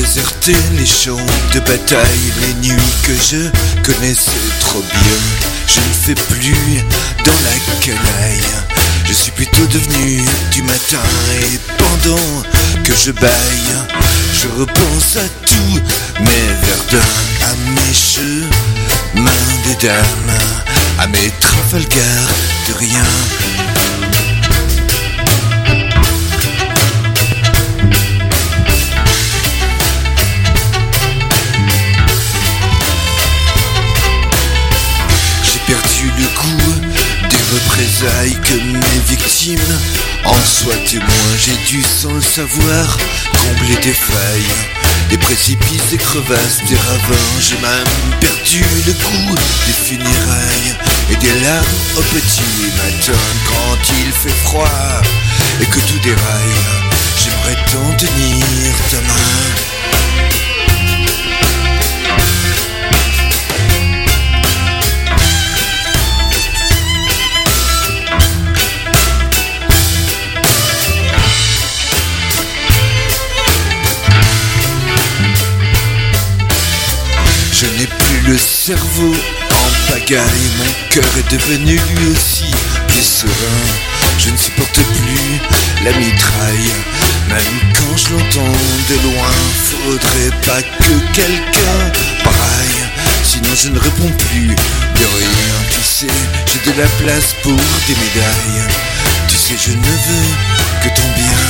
déserté les champs de bataille, les nuits que je connaissais trop bien. Je ne fais plus dans la canaille, je suis plutôt devenu du matin. Et pendant que je baille, je repense à tous mes verdins, à mes chemins des dames, à mes Trafalgar de rien. Perdu le goût des représailles que mes victimes en soient témoins. J'ai dû sans le savoir combler des failles, des précipices, des crevasses, des ravins. J'ai même perdu le goût des funérailles et des larmes au petit matin. Quand il fait froid et que tout déraille, j'aimerais tant tenir ta main. Je n'ai plus le cerveau en pagaille, mon cœur est devenu lui aussi plus serein. Je ne supporte plus la mitraille, même quand je l'entends de loin. Faudrait pas que quelqu'un braille, sinon je ne réponds plus de rien. Tu sais, j'ai de la place pour des médailles, tu sais je ne veux que ton bien.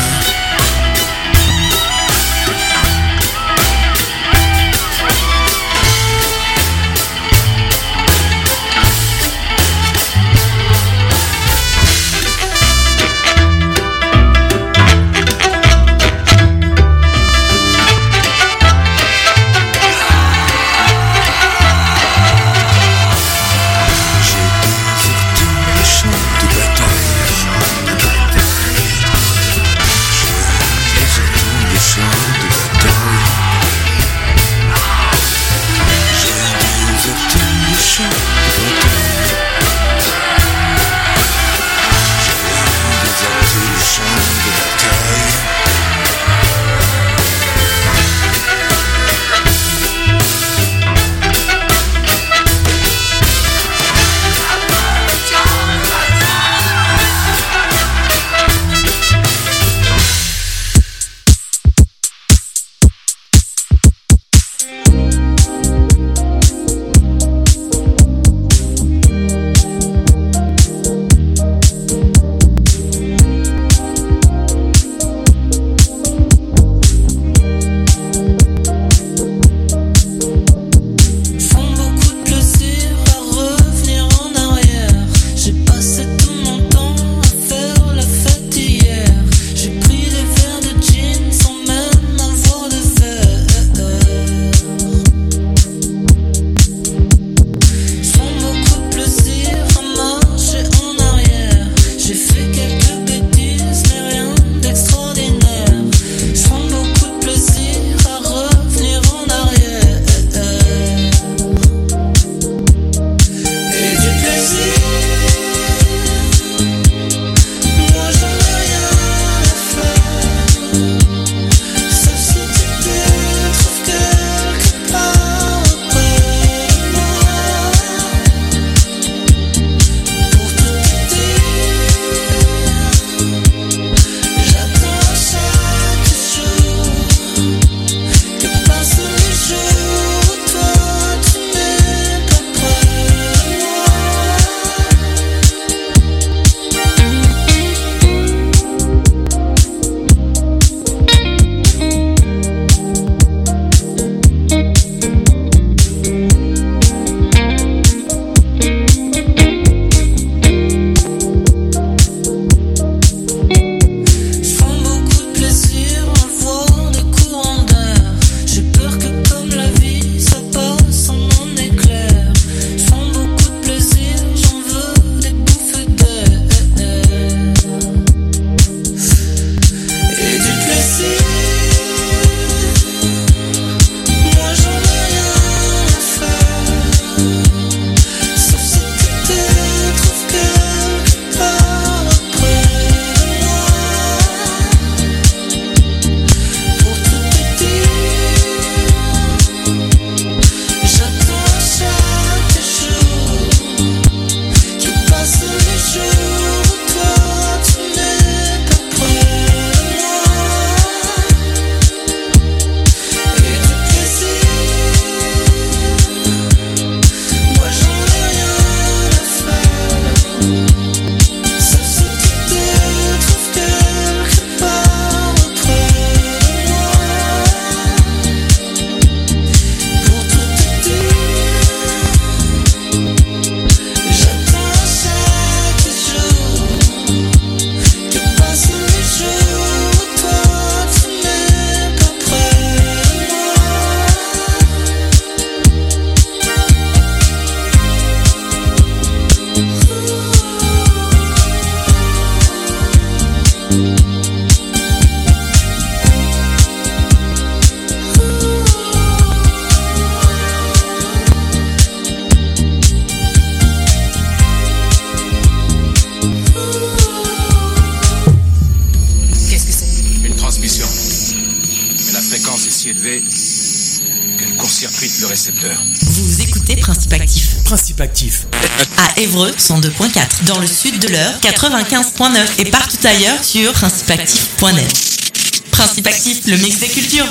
si élevé qu'elle court-circuite le récepteur. Vous écoutez Principe Actif. Principe Actif. À Évreux, 102.4. Dans le sud de l'Eure, 95.9. Et partout ailleurs sur principeactif.net. Principe Actif, le mix des cultures.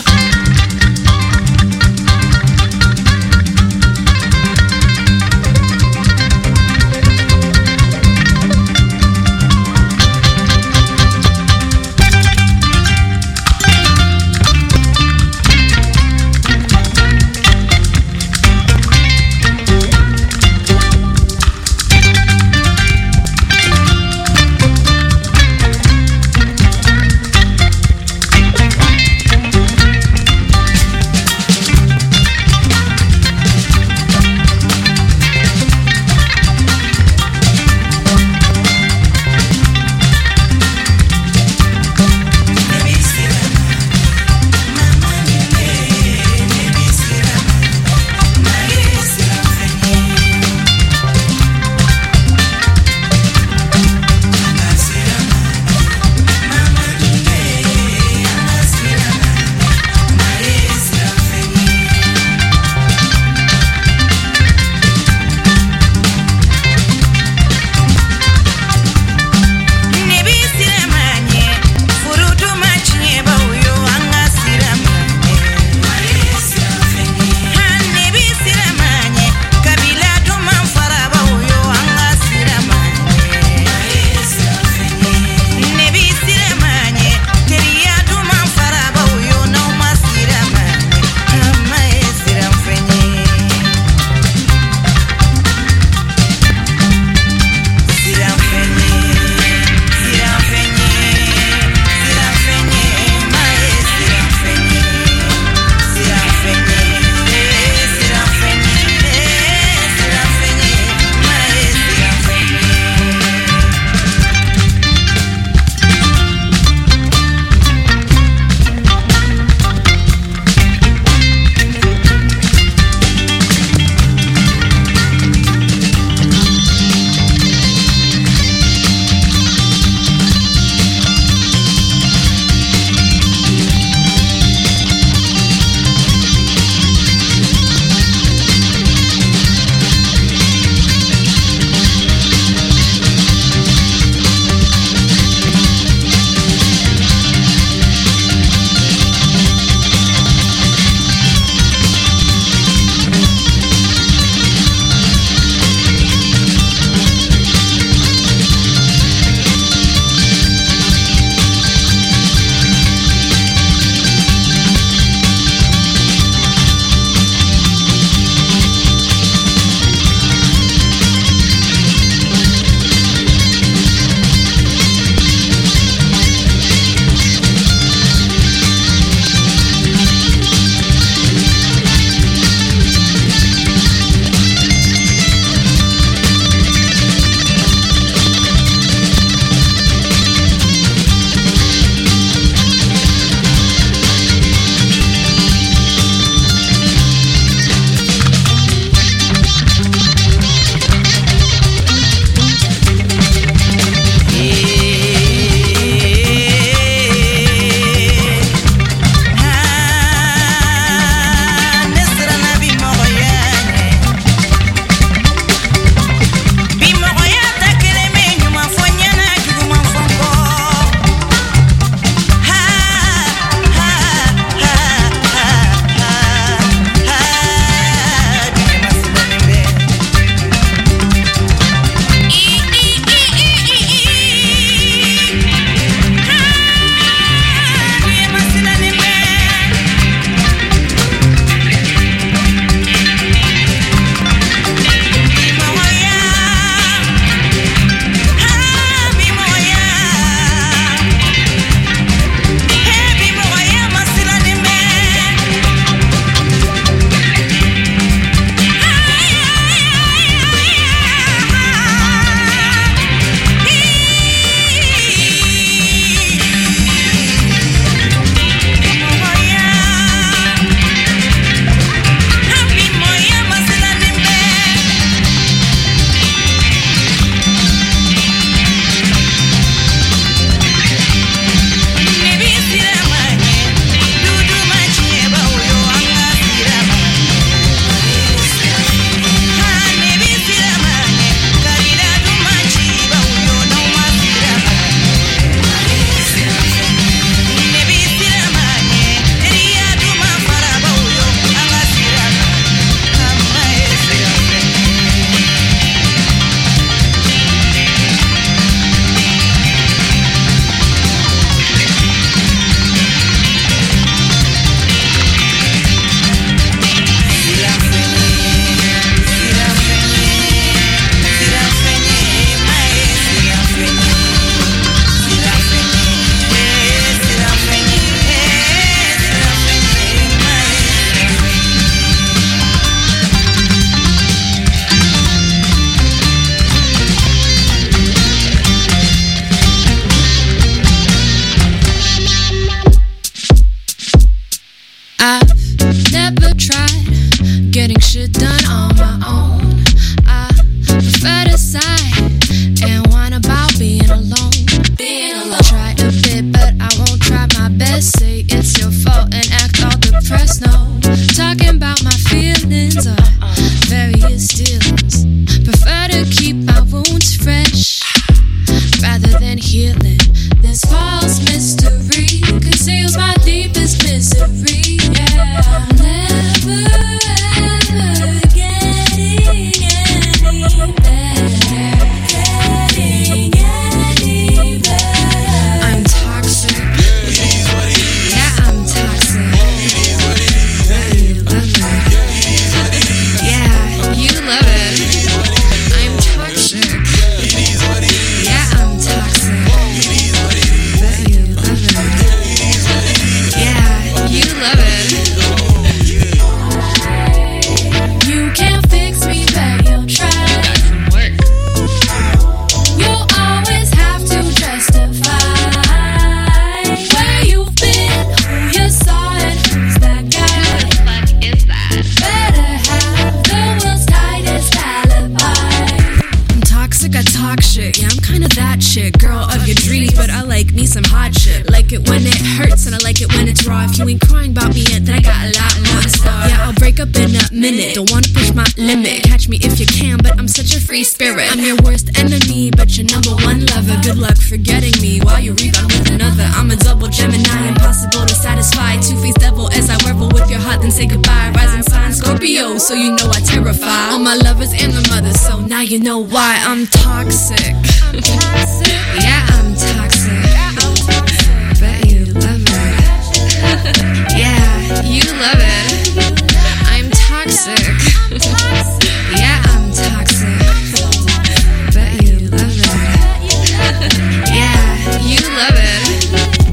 breathe, but I like me some hardship. Like it when it hurts and I like it when it's raw. If you ain't crying about me yet, then I got a lot more to start. Yeah, I'll break up in a minute. Don't wanna push my limit. Catch me if you can, but I'm such a free spirit. I'm your worst enemy, but your number one lover. Good luck forgetting me while you rebound with another. I'm a double Gemini, impossible to satisfy. Two-faced devil as I revel with your heart, then say goodbye. Rising sign Scorpio, so you know I terrify all my lovers and the mothers. So now you know why I'm toxic. I'm toxic. Yeah, I'm toxic. Bet you love it. Yeah, you love it. I'm toxic. Yeah, I'm toxic. Bet you love it. Yeah, you love it.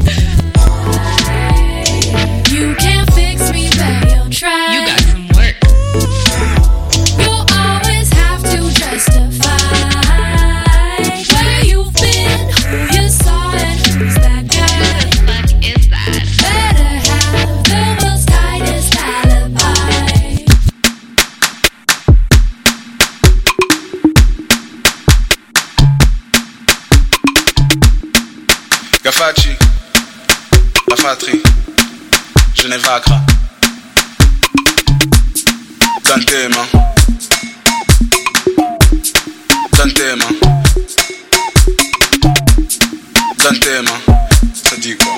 You can't fix me, but you'll try. You got some work. You'll always have to justify where you've been, who you saw, and who's that guy. Who the fuck is that? Better have the most tightest alibi. Gafaci, la fatrie, Geneva Accra. Dans tes mains, dans tes mains, dans tes mains, ça dit quoi?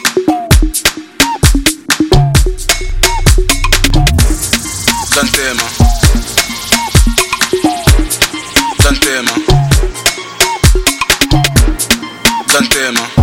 Dans tes mains, dans tes mains, dans tes mains.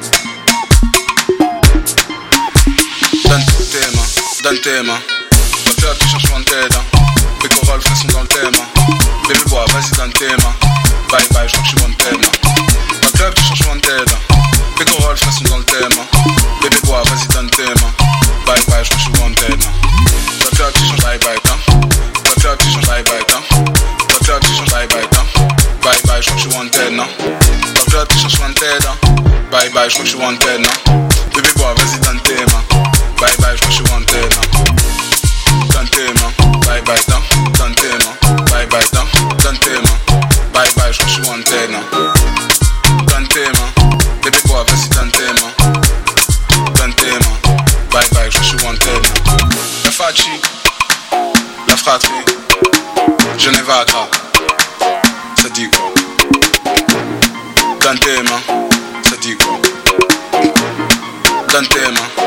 Dans tes mains, la fleur qui cherche mon tête. Les corolles frais sont dans le thème. Bébé bois, vas-y dans tes mains. Bye bye, je crois que je suis mon thème. La fleur qui cherche mon tête. Les corolles frais sont dans le thème. Bébé bois, vas-y dans tes mains. Bye bye, je crois que je suis mon thème. La fleur qui change bye bye, la fleur qui change bye bye, la fleur qui change bye bye, bye bye, je crois que je suis mon thème. La fleur qui change mon tête. Bye bye, je crois que je suis mon thème. Bébé bois, vas-y dans tes mains. Bye bye, je crois que je suis wanted. Dans tes mains, bye bye, dans tes mains, bye bye, dans tes mains, bye bye, je crois que je suis wanted. Dans tes mains, bébé bois, vas-y dans tes mains. Dans tes mains, bye bye, je crois que je suis wanted. La faci, la fratrie, Geneva Accra. Ça dit quoi? Dans tes mains, ça dit quoi? Dans tes mains.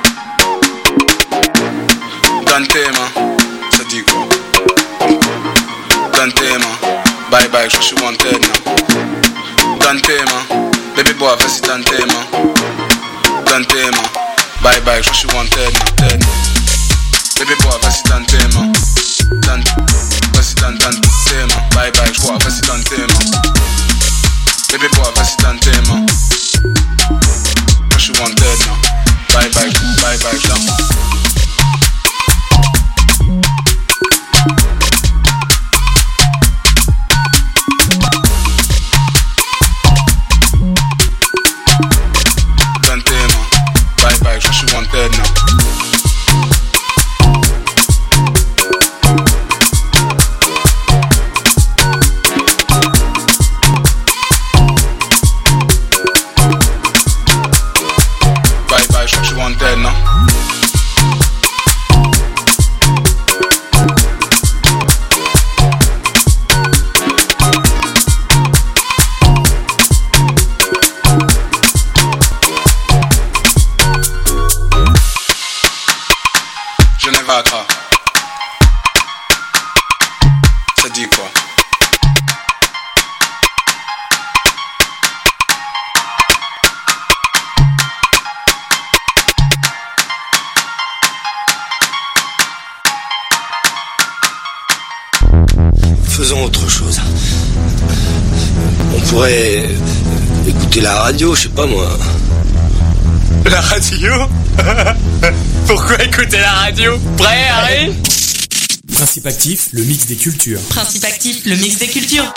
Dans tes mains, ça dit quoi? Dans tes mains, bye bye, je suis wanted. Dans tes mains, bébé bois, vas-y dans tes mains. Dans tes mains, bye bye, je suis wanted. Bébé bois, vas-y dans tes mains. Vas-y dans tes mains, bye bye, je vois, vas-y dans tes mains. Bébé bois, vas-y dans tes mains. Je suis wanted. Bye bye, bye bye, Accra. Ça dit quoi? Faisons autre chose. On pourrait écouter la radio, je sais pas moi. La radio? Pourquoi écouter la radio? Prêt, Harry? Principe actif, le mix des cultures. Principe actif, le mix des cultures.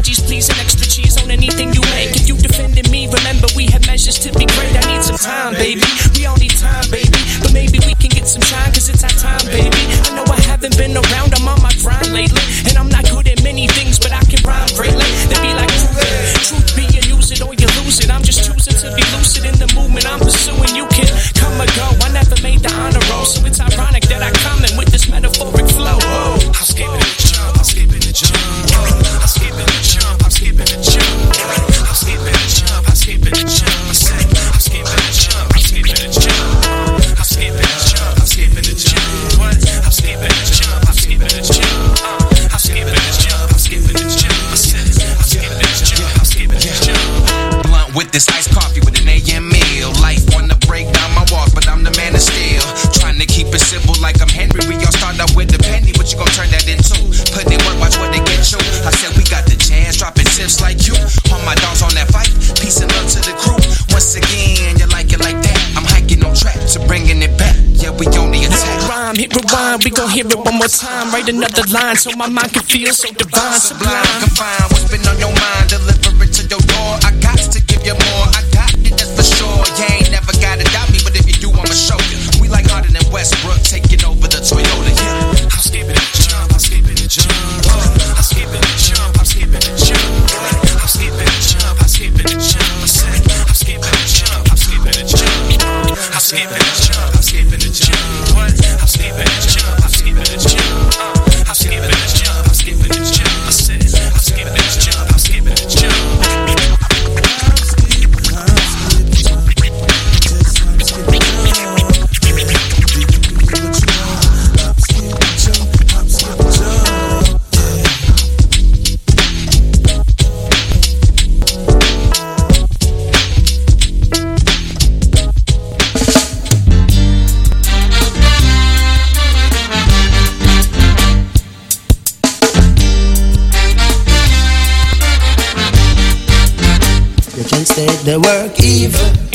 veggies, please, and extra cheese on anything you make. If you defending me, remember we have measures to be great. I need some time, baby. We all need time, baby. But maybe we can get some shine, cause it's our time, baby. I know I haven't been around, I'm on my grind lately. And I'm not good at many things, but I can rhyme greatly. They be like, truth be you use it or you lose it. I'm just choosing to be lucid in the movement I'm pursuing. You can come or go, I never made the honor roll. So it's ironic that I comment with this metaphoric flow. I'm skipping the jump, I'm skipping the jump. I'm skipping the jump, I'm skipping the jump. I'm skipping the jump, I'm skipping the jump. I said, I'm skipping the jump, I'm skipping the jump. I'm skipping the jump, I'm skipping the jump. What? I'm skipping the jump, I'm skipping the jump. I'm skipping the jump, I'm skipping the jump. I said, I'm skipping the jump, I'm skipping the jump. Blunt with this iced coffee with an AM meal. Life wanna break down my walk, but I'm the man of steel. Trying to keep it simple like I'm Henry. We all start out with a penny, what you gon' turn that into? Put in work, watch what they get you. I said we got the jazz, dropping tips like you. All my dogs on that fight, peace and love to the crew. Once again, you like it like that. I'm hiking on track to bringing it back. Yeah, we on the attack. Rhyme, hit rewind, we gon' hear it one more time. Write another line so my mind can feel so divine, sublime. Combine what's been on your mind, deliver it to your door. I got to give you more, I got it, that's for sure. You ain't never gotta doubt me, but if you do, I'ma show you. We like Harden and Westbrook, taking over the Toyota, yeah. I'm skipping the jump, I'm skipping the jump. I'm skipping the jump, I'm skipping the jump. I'm skipping the jump, I'm skipping the jump. I said, I'm skipping the jump, I'm skipping the jump. I'm skipping the jump, I'm skipping the jump. What? I'm skipping the jump, I'm skipping the jump. I'm skipping the jump, I'm skipping the jump. I said, I'm skipping the jump, I'm skipping the jump. Say the work evil.